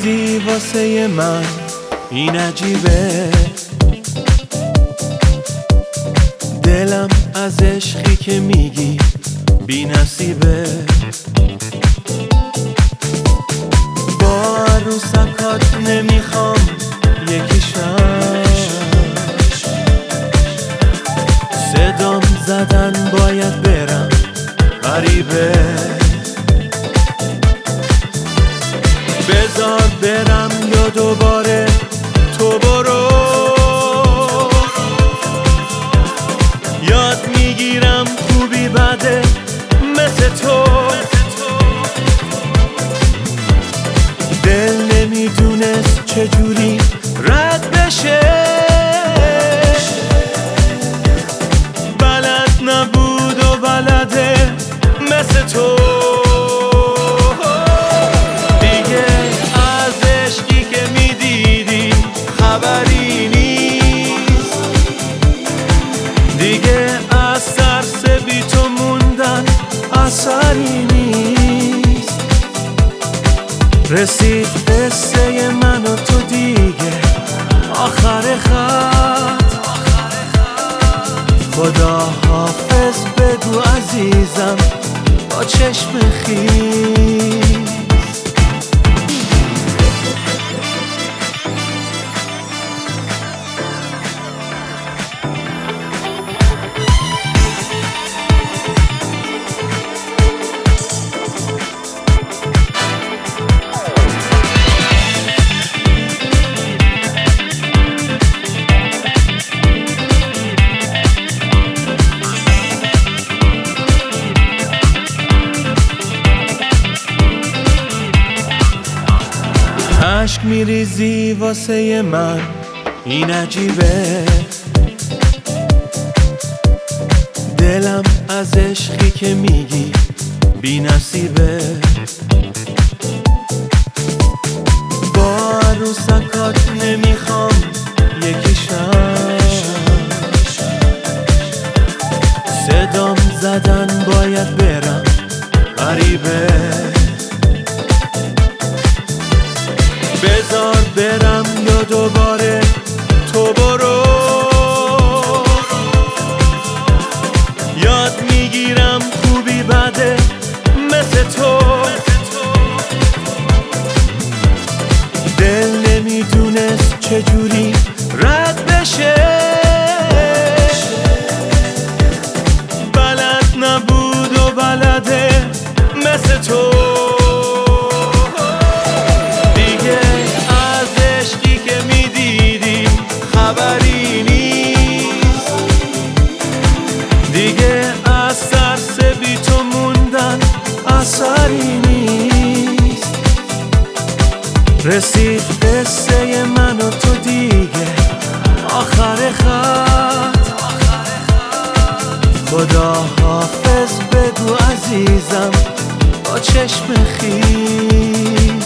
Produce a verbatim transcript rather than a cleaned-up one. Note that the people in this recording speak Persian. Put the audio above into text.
میریزی واسه من، این عجیبه. دلم از عشقی که میگی بی نصیبه. با عروسکات نمیخوام یکیشم، صدام زدن باید برم غریبه. بذار برم یا دوباره تو برو، یاد میگیرم خوبی بده مثل تو. دل نمیدونست چجوری رد بشه، بلد نبود و بلده مثل تو. دیگه از عشقی که میدیدی خبری نیست، دیگه از ترس بی تو موندن اثری نیست. رسید قصه من و تو دیگه آخر خط. خدا حافظ بگو عزیزم با چشم خیس. عشق میریزی واسه من، این عجیبه. دلم از عشقی که میگی بی نصیبه. با عروسکات نمیخوام یکیشم، صدام زدن باید برم غریبه. بذار برم یا دوباره تو برو، یاد میگیرم خوبی بده مثل تو. دل نمیدونست چجوری رد بشه، بلد نبود و بلده مثل تو. خبری نیست، دیگه از ترس بی تو موندن اثری نیست. رسید قصه من و تو دیگه آخر خط. خدا حافظ بگو عزیزم با چشم خیس.